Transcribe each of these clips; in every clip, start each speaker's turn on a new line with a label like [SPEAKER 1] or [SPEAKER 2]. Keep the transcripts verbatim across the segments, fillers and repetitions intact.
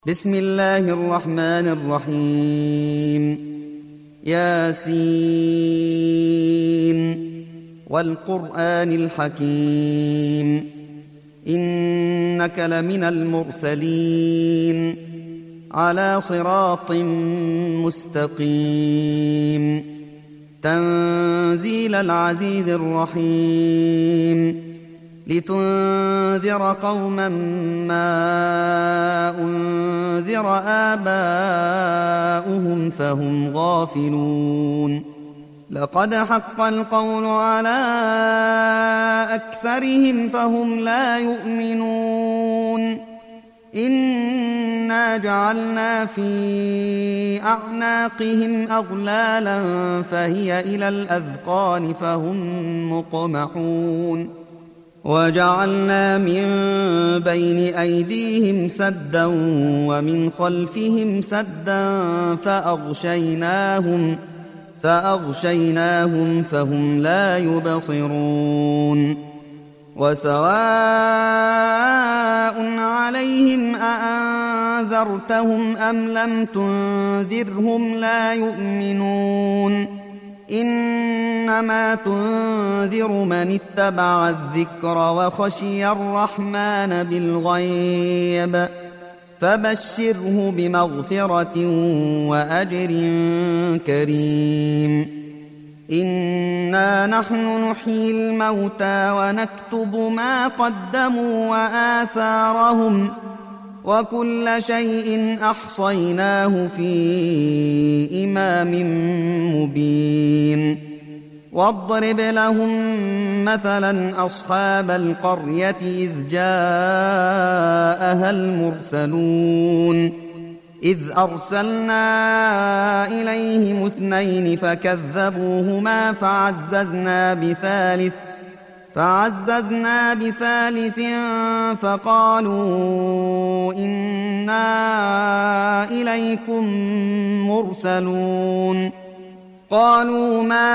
[SPEAKER 1] بسم الله الرحمن الرحيم. ياسين والقرآن الحكيم إنك لمن المرسلين على صراط مستقيم تنزيل العزيز الرحيم لتنذر قوما ما أنذر آباؤهم فهم غافلون. لقد حق القول على أكثرهم فهم لا يؤمنون. إنا جعلنا في أعناقهم أغلالا فهي إلى الأذقان فهم مقمحون. وجعلنا من بين أيديهم سدا ومن خلفهم سدا فأغشيناهم فأغشيناهم فهم لا يبصرون. وسواء عليهم أأنذرتهم أم لم تنذرهم لا يؤمنون. إنما تنذر من اتبع الذكر وخشي الرحمن بالغيب فبشره بمغفرة وأجر كريم. إنا نحن نحيي الموتى ونكتب ما قدموا وآثارهم وكل شيء أحصيناه في إمام مبين. واضرب لهم مثلا أصحاب القرية إذ جاءها المرسلون إذ أرسلنا إليهم اثنين فكذبوهما فعززنا بثالث فعززنا بثالث فقالوا إنا إليكم مرسلون. قالوا ما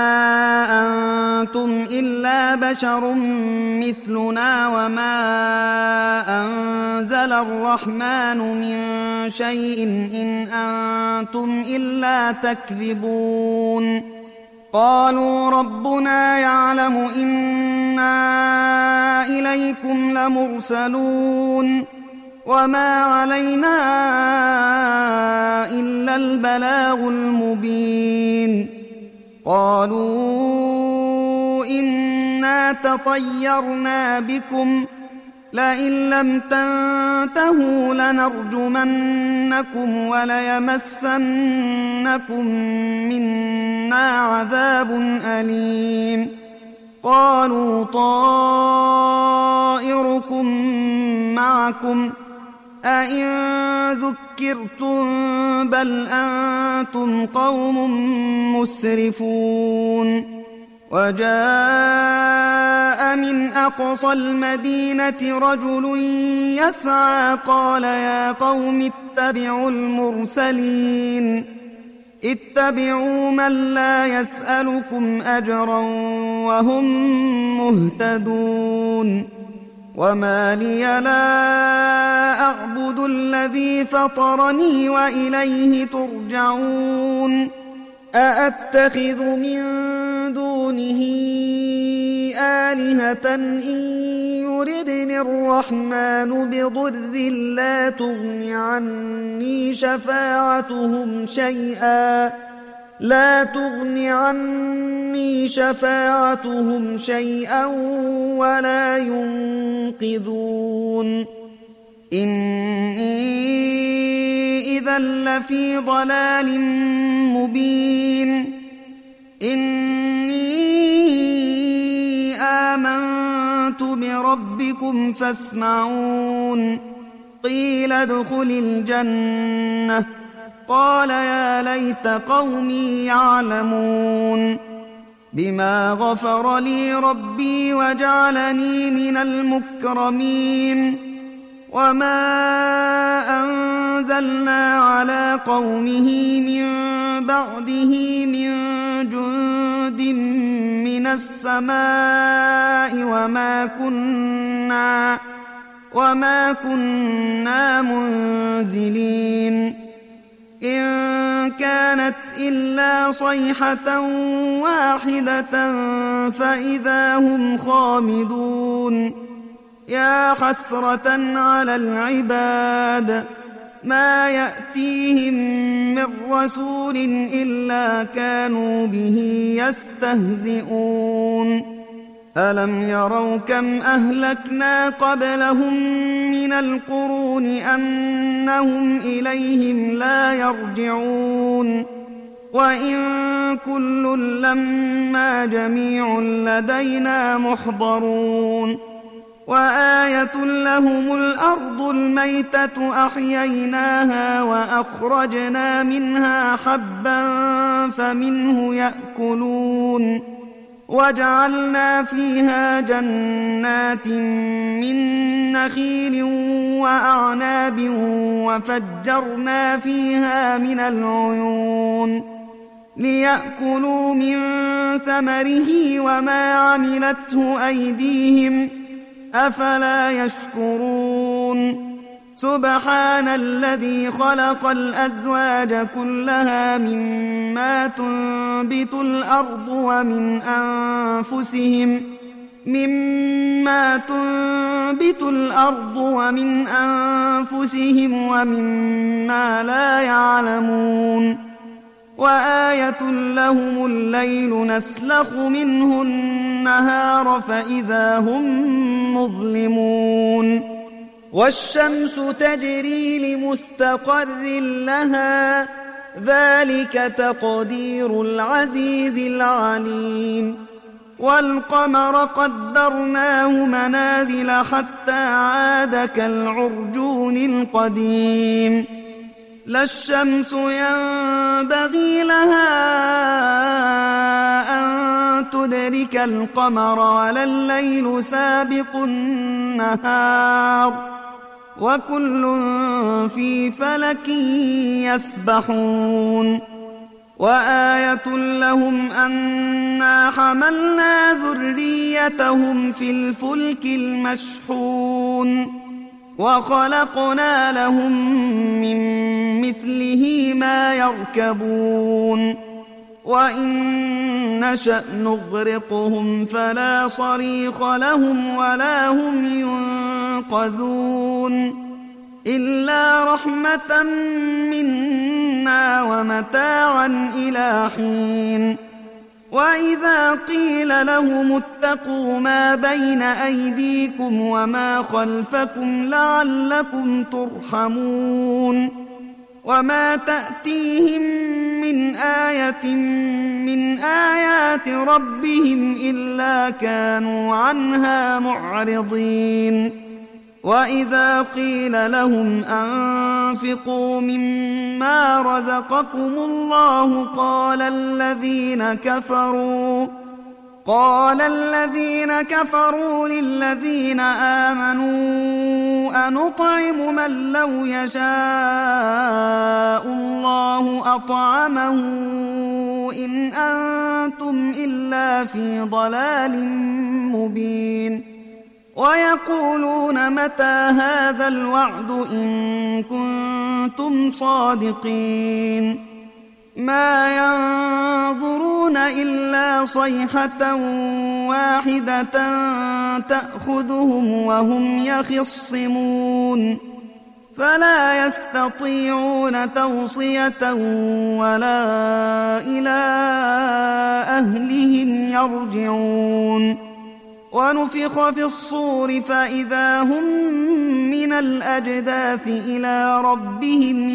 [SPEAKER 1] أنتم إلا بشر مثلنا وما أنزل الرحمن من شيء إن أنتم إلا تكذبون. قالوا ربنا يعلم إنا إليكم لمرسلون وما علينا إلا البلاغ المبين. قالوا إنا تطيرنا بكم لئن لم تنتهوا لنرجمنكم وليمسنكم منا عذاب أليم. قالوا طائركم معكم أئن ذكرتم بل أنتم قوم مسرفون. وجاء من أقصى المدينة رجل يسعى قال يا قوم اتبعوا المرسلين اتبعوا من لا يسألكم أجرا وهم مهتدون. وما لي لا أعبد الذي فطرني وإليه ترجعون. أأتخذ من دونه آلهة إن يردني الرحمن بضر لا تغن عني شفاعتهم شيئا لا تغن عني شفاعتهم شيئا ولا ينقذون. إني إذا لفي ضلال مبين. إني آمنت بربكم فاسمعون. قيل ادخل الجنة قال يا ليت قومي يعلمون. بما غفر لي ربي وجعلني من المكرمين. وما أنزلنا على قومه من بعده من جند من السماء وما كنا وما كنا منزلين إن كانت إلا صيحة واحدة فإذا هم خامدون يا حسرة على العباد ما يأتيهم من رسول إلا كانوا به يستهزئون ألم يروا كم أهلكنا قبلهم من القرون أنهم إليهم لا يرجعون وإن كل لما جميع لدينا محضرون وآية لهم الأرض الميتة أحييناها وأخرجنا منها حبا فمنه يأكلون وجعلنا فيها جنات من نخيل وأعناب وفجرنا فيها من العيون ليأكلوا من ثمره وما عملته أيديهم أفلا يشكرون سبحان الذي خلق الأزواج كلها مما تنبت الأرض ومن أنفسهم مما تنبت الأرض ومن أنفسهم ومما لا يعلمون وآية لهم الليل نسلخ منه النهار فإذا هم مظلمون والشمس تجري لمستقر لها ذلك تقدير العزيز العليم والقمر قدرناه منازل حتى عاد كالعرجون القديم لا الشمس ينبغي لها أن تدرك القمر ولا الليل سابق النهار وكل في فلك يسبحون وآية لهم أنا حملنا ذريتهم في الفلك المشحون وخلقنا لهم من مثله ما يركبون وإن نشأ نغرقهم فلا صريخ لهم ولا هم ينقذون إلا رحمة منا ومتاعا إلى حين وإذا قيل لهم اتقوا ما بين أيديكم وما خلفكم لعلكم ترحمون وما تأتيهم من آية من آيات ربهم إلا كانوا عنها معرضين وإذا قيل لهم أنفقوا مما رزقكم الله قال الذين كفروا قال الذين كفروا للذين آمنوا أنطعم من لو يشاء الله أطعمه إن أنتم إلا في ضلال مبين ويقولون متى هذا الوعد إن كنتم صادقين ما ينظرون إلا صيحة واحدة تأخذهم وهم يخصمون فلا يستطيعون توصية ولا إلى أهلهم يرجعون ونفخ في الصور فإذا هم من الأجداث إلى ربهم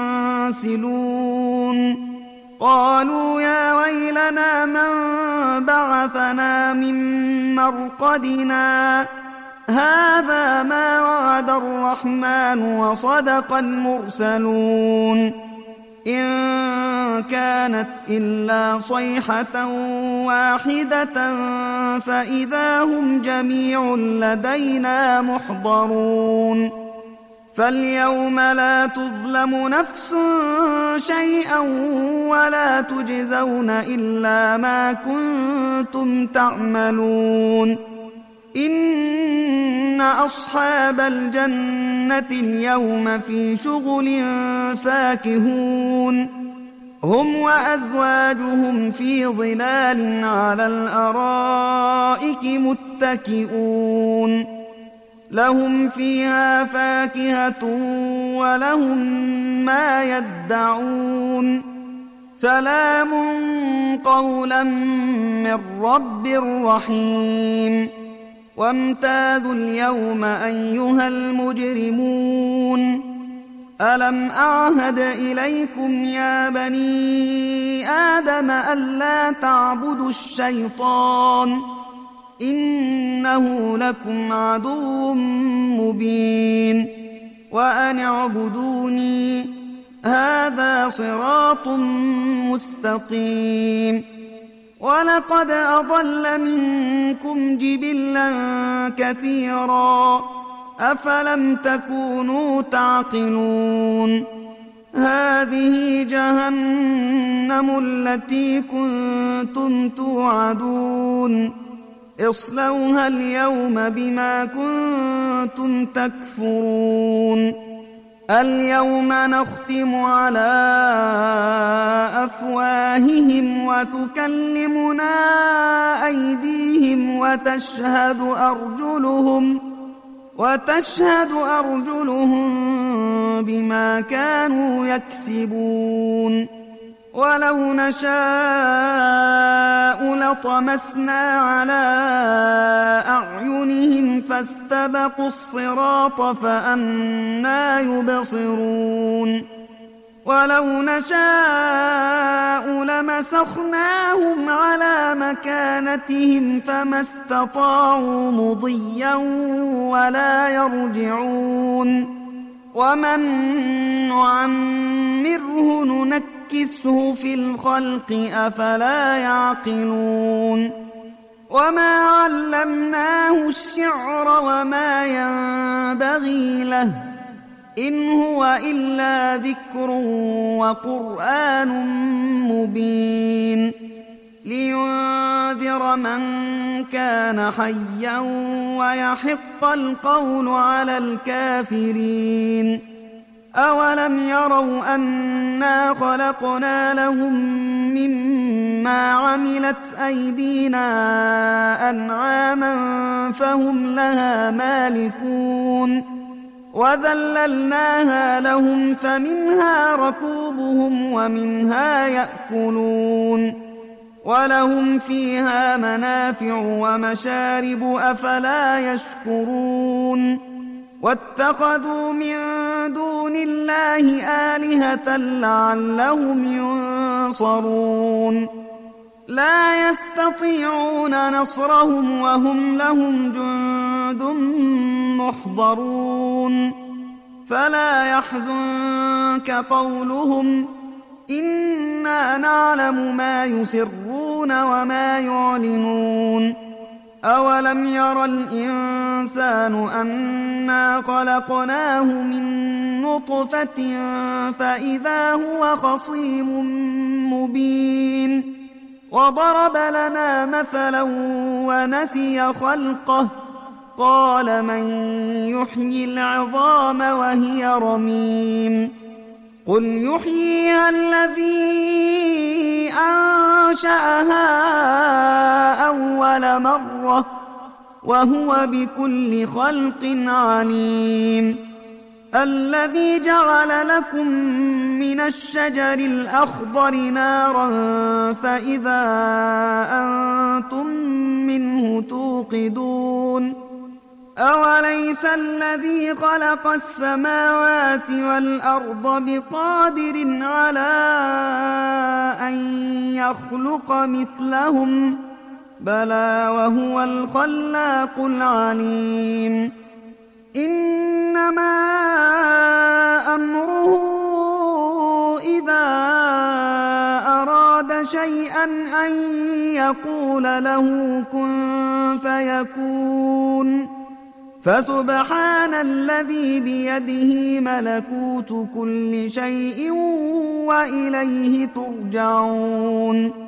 [SPEAKER 1] ينسلون قالوا يا ويلنا من بعثنا من مرقدنا هذا ما وعد الرحمن وصدق المرسلون إن كانت إلا صيحة واحدة فإذا هم جميع لدينا محضرون فاليوم لا تظلم نفس شيئا ولا تجزون إلا ما كنتم تعملون إن أصحاب الجنة اليوم في شغل فاكهون هم وأزواجهم في ظلال على الأرائك متكئون لهم فيها فاكهة ولهم ما يدعون سلام قولا من رب رحيم وامتازوا اليوم أيها المجرمون ألم أعهد إليكم يا بني آدم ألا تعبدوا الشيطان إنه لكم عدو مبين وأن اعبدوني هذا صراط مستقيم ولقد أضل منكم جبلا كثيرا أفلم تكونوا تعقلون هذه جهنم التي كنتم توعدون اصلوها اليوم بما كنتم تكفرون اليوم نختم على أفواههم وتكلمنا أيديهم وتشهد أرجلهم وتشهد أرجلهم بما كانوا يكسبون ولو نشاء لطمسنا على أعينهم فاستبقوا الصراط فأنى يبصرون ولو نشاء لمسخناهم على مكانتهم فما استطاعوا مضيا ولا يرجعون ومن نعمره ننكسه في الخلق أفلا يعقلون وما علمناه الشعر وما ينبغي له إن هو إلا ذكر وقرآن مبين لينذر من كان حيا ويحق القول على الكافرين أولم يروا أنا خلقنا لهم مما عملت أيدينا أنعاما فهم لها مالكون وذللناها لهم فمنها ركوبهم ومنها يأكلون ولهم فيها منافع ومشارب أفلا يشكرون واتخذوا من دون الله آلهة لعلهم ينصرون لا يستطيعون نصرهم وهم لهم جند محضرون فلا يحزنك قولهم إنا نعلم ما يسرون وما يعلنون أولم ير الإنسان أنا خلقناه من نطفة فإذا هو خصيم مبين وضرب لنا مثلا ونسي خلقه قال من يحيي العظام وهي رميم قل يحييها الذي أنشأها أول مرة وهو بكل خلق عليم الذي جعل لكم من الشجر الأخضر نارا فإذا أنتم منه توقدون أوليس الذي خلق السماوات والأرض بقادر على أن يخلق مثلهم بلى وهو الخلاق العليم إنما أمره إذا أراد شيئا أن يقول له كن فيكون فسبحان الذي بيده ملكوت كل شيء وإليه ترجعون